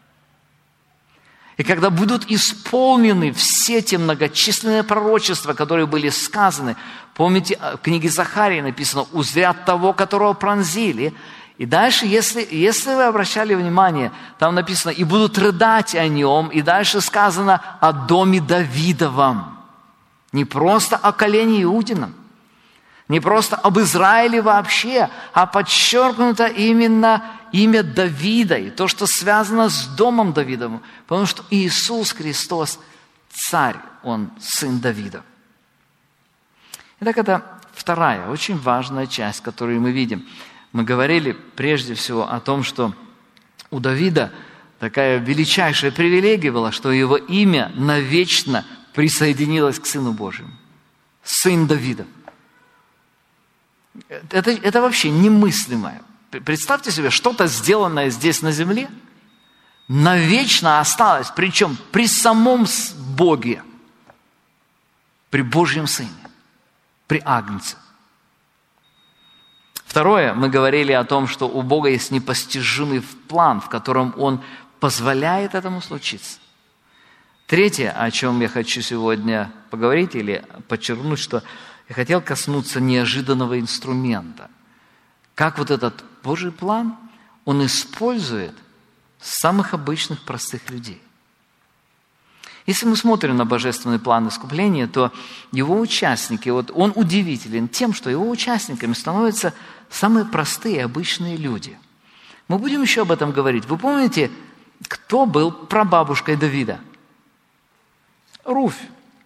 И когда будут исполнены все те многочисленные пророчества, которые были сказаны. Помните, в книге Захарии написано: «Узрят того, которого пронзили». И дальше, если вы обращали внимание, там написано: «И будут рыдать о нем». И дальше сказано: «О доме Давидовом». Не просто о колене Иудином, не просто об Израиле вообще, а подчеркнуто именно имя Давида и то, что связано с домом Давидовым, потому что Иисус Христос царь, Он сын Давида. Итак, это вторая, очень важная часть, которую мы видим. Мы говорили прежде всего о том, что у Давида такая величайшая привилегия была, что его имя навечно присоединилось к Сыну Божьему. Сын Давида. Это вообще немыслимое. Представьте себе, что-то сделанное здесь на земле навечно осталось, причем при самом Боге, при Божьем Сыне, при Агнце. Второе, мы говорили о том, что у Бога есть непостижимый план, в котором Он позволяет этому случиться. Третье, о чем я хочу сегодня поговорить или подчеркнуть, что я хотел коснуться неожиданного инструмента. Как вот этот Божий план, Он использует самых обычных, простых людей. Если мы смотрим на божественный план искупления, то его участники, он удивителен тем, что его участниками становятся самые простые, обычные люди. Мы будем еще об этом говорить. Вы помните, кто был прабабушкой Давида? Руфь.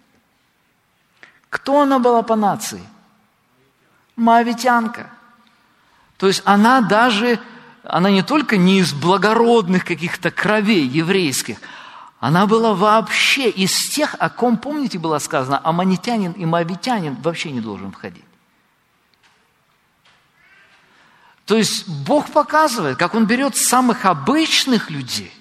Кто она была по нации? Моавитянка. То есть она не только не из благородных каких-то кровей еврейских, она была вообще из тех, о ком, помните, было сказано, аммонитянин и моавитянин вообще не должен входить. То есть Бог показывает, как Он берет самых обычных людей,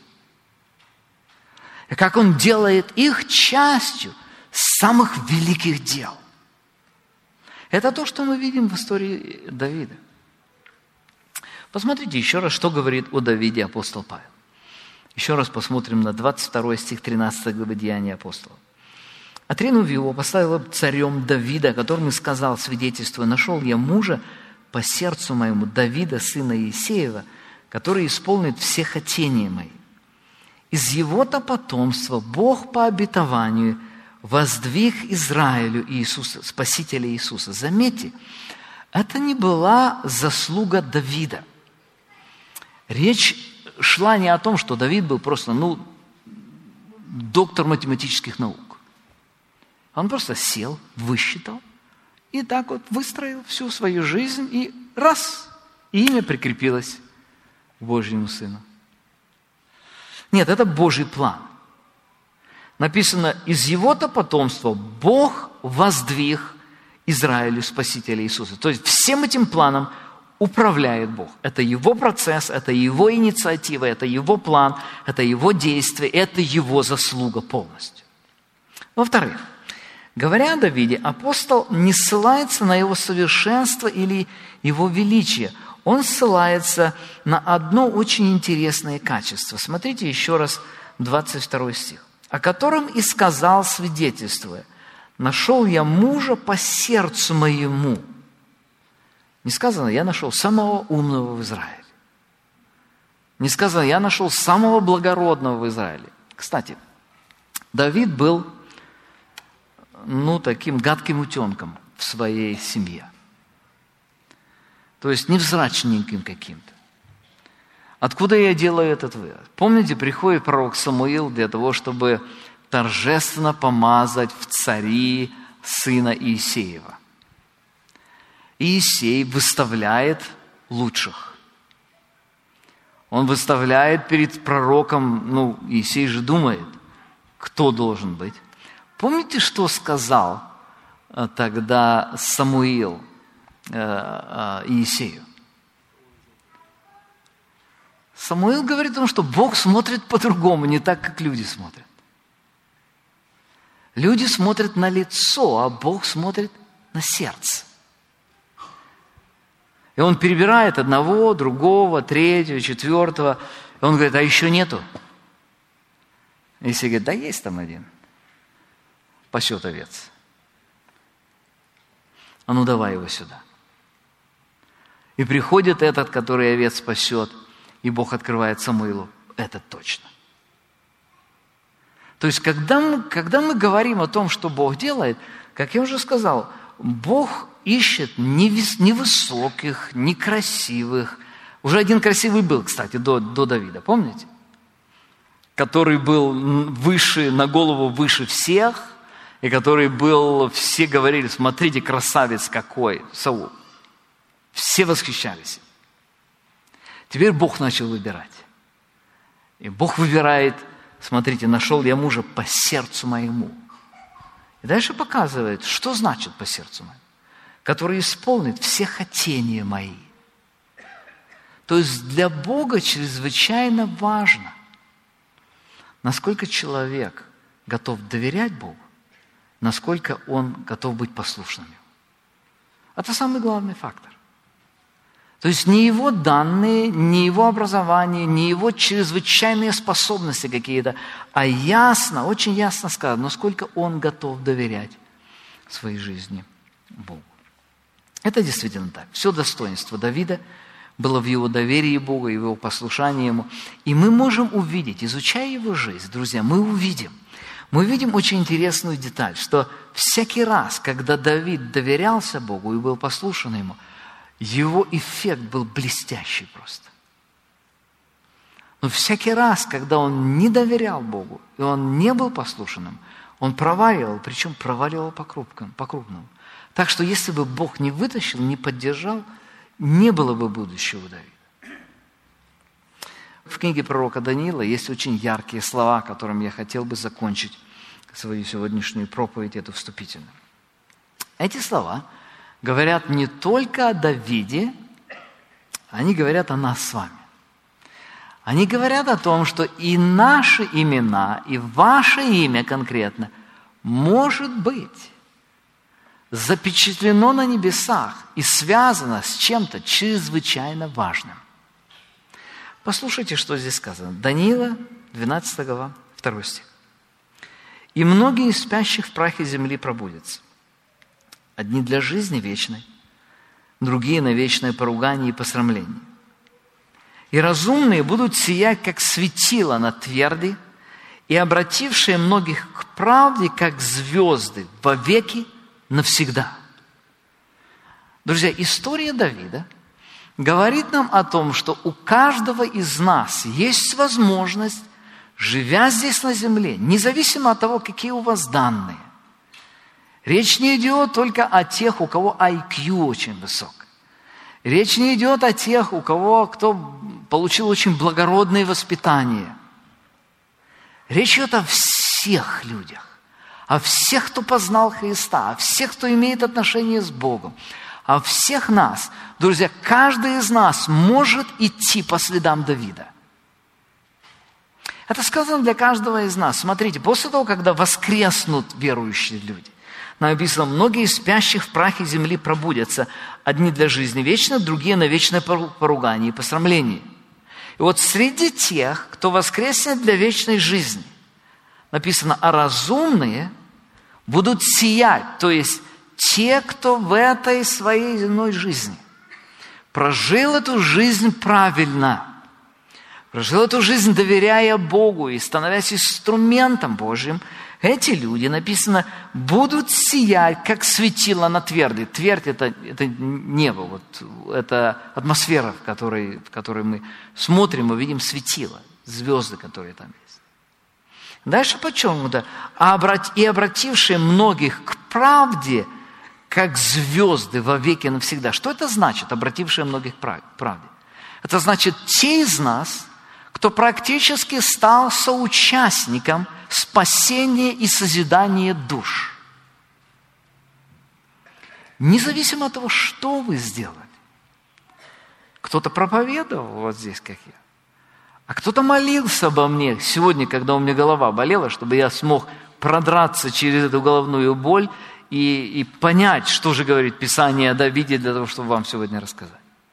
и как Он делает их частью самых великих дел. Это то, что мы видим в истории Давида. Посмотрите еще раз, что говорит о Давиде апостол Павел. Еще раз посмотрим на 22 стих 13 главы Деяния апостолов. «Отринув его, поставил царем Давида, которому сказал, свидетельствуя: нашел я мужа по сердцу моему, Давида, сына Иисеева, который исполнит все хотения мои. Из его-то потомства Бог по обетованию воздвиг Израилю Иисуса, Спасителя Иисуса». Заметьте, это не была заслуга Давида. Речь шла не о том, что Давид был просто, доктор математических наук. Он просто сел, высчитал и так вот выстроил всю свою жизнь, и имя прикрепилось к Божьему Сыну. Нет, это Божий план. Написано: из его-то потомства Бог воздвиг Израилю Спасителя Иисуса. То есть всем этим планом управляет Бог. Это Его процесс, это Его инициатива, это Его план, это Его действие, это Его заслуга полностью. Во-вторых, говоря о Давиде, апостол не ссылается на его совершенство или его величие. Он ссылается на одно очень интересное качество. Смотрите еще раз 22 стих. «О котором и сказал, свидетельствуя: нашел я мужа по сердцу моему». Не сказано: я нашел самого умного в Израиле. Не сказано: я нашел самого благородного в Израиле. Кстати, Давид был, таким гадким утенком в своей семье. То есть невзрачненьким каким-то. Откуда я делаю этот вывод? Помните, приходит пророк Самуил для того, чтобы торжественно помазать в цари сына Иисеева. Иисей выставляет лучших. Он выставляет перед пророком, Иисей же думает, кто должен быть. Помните, что сказал тогда Самуил Иисею? Самуил говорит о том, что Бог смотрит по-другому, не так, как люди смотрят. Люди смотрят на лицо, а Бог смотрит на сердце. И Он перебирает одного, другого, третьего, четвертого. И Он говорит, а еще нету. И все говорят, да есть там один. Пасет овец. А ну давай его сюда. И приходит этот, который овец пасет, и Бог открывает Самуилу. Это точно. То есть, когда мы говорим о том, что Бог делает, как я уже сказал, Бог ищет не высоких, не красивых. Уже один красивый был, кстати, до Давида, помните? Который был выше, на голову выше всех, и который был, все говорили, смотрите, красавец какой, Саул. Все восхищались. Теперь Бог начал выбирать. И Бог выбирает, смотрите, нашел я мужа по сердцу моему. И дальше показывает, что значит по сердцу моему. Который исполнит все хотения мои. То есть для Бога чрезвычайно важно, насколько человек готов доверять Богу, насколько он готов быть послушным. Это самый главный фактор. То есть не его данные, не его образование, не его чрезвычайные способности какие-то, а ясно, очень ясно сказано, насколько он готов доверять своей жизни Богу. Это действительно так. Все достоинство Давида было в его доверии Богу и в его послушании Ему. И мы можем увидеть, изучая его жизнь, друзья, мы увидим очень интересную деталь, что всякий раз, когда Давид доверялся Богу и был послушан Ему, его эффект был блестящий просто. Но всякий раз, когда он не доверял Богу, и он не был послушным, он проваливал, причем проваливал по-крупному. Так что если бы Бог не вытащил, не поддержал, не было бы будущего у Давида. В книге пророка Даниила есть очень яркие слова, которыми я хотел бы закончить свою сегодняшнюю проповедь, эту вступительную. Эти слова говорят не только о Давиде, они говорят о нас с вами. Они говорят о том, что и наши имена, и ваше имя конкретно может быть запечатлено на небесах и связано с чем-то чрезвычайно важным. Послушайте, что здесь сказано. Даниила, 12 глава, 2 стих. «И многие из спящих в прахе земли пробудятся. Одни для жизни вечной, другие на вечное поругание и посрамление. И разумные будут сиять, как светило на тверди, и обратившие многих к правде, как звезды, вовеки навсегда». Друзья, история Давида говорит нам о том, что у каждого из нас есть возможность, живя здесь на земле, независимо от того, какие у вас данные. Речь не идет только о тех, у кого IQ очень высок. Речь не идет о тех, кто получил очень благородное воспитание. Речь идет о всех людях, о всех, кто познал Христа, о всех, кто имеет отношение с Богом, о всех нас. Друзья, каждый из нас может идти по следам Давида. Это сказано для каждого из нас. Смотрите, после того, когда воскреснут верующие люди, написано, многие из спящих в прахе земли пробудятся, одни для жизни вечной, другие на вечное поругание и посрамление. И вот среди тех, кто воскреснет для вечной жизни, написано, а разумные будут сиять, то есть те, кто в этой своей земной жизни прожил эту жизнь правильно, прожил эту жизнь, доверяя Богу и становясь инструментом Божьим, эти люди, написано, будут сиять, как светило на тверди. Твердь – это небо, это атмосфера, в которой мы смотрим и видим светило, звезды, которые там есть. Дальше подчеркнуто, и обратившие многих к правде, как звезды вовеки навсегда. Что это значит, обратившие многих к правде? Это значит, те из нас, кто практически стал соучастником спасения и созидания душ. Независимо от того, что вы сделали. Кто-то проповедовал вот здесь, как я. А кто-то молился обо мне сегодня, когда у меня голова болела, чтобы я смог продраться через эту головную боль и понять, что же говорит Писание о Давиде, для того, чтобы вам сегодня рассказать.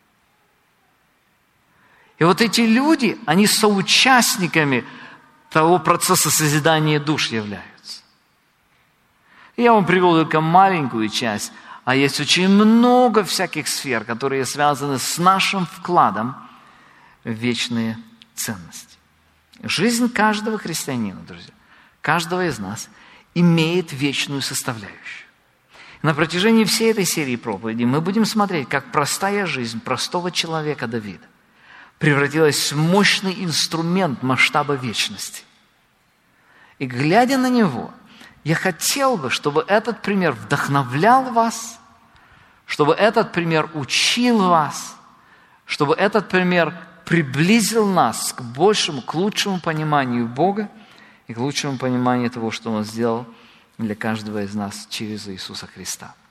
И вот эти люди, они соучастниками того процесса созидания душ являются. Я вам привел только маленькую часть, а есть очень много всяких сфер, которые связаны с нашим вкладом в вечные ценности. Жизнь каждого христианина, друзья, каждого из нас имеет вечную составляющую. На протяжении всей этой серии проповедей мы будем смотреть, как простая жизнь простого человека Давида превратилась в мощный инструмент масштаба вечности. И глядя на него, я хотел бы, чтобы этот пример вдохновлял вас, чтобы этот пример учил вас, чтобы этот пример приблизил нас к большему, к лучшему пониманию Бога и к лучшему пониманию того, что Он сделал для каждого из нас через Иисуса Христа.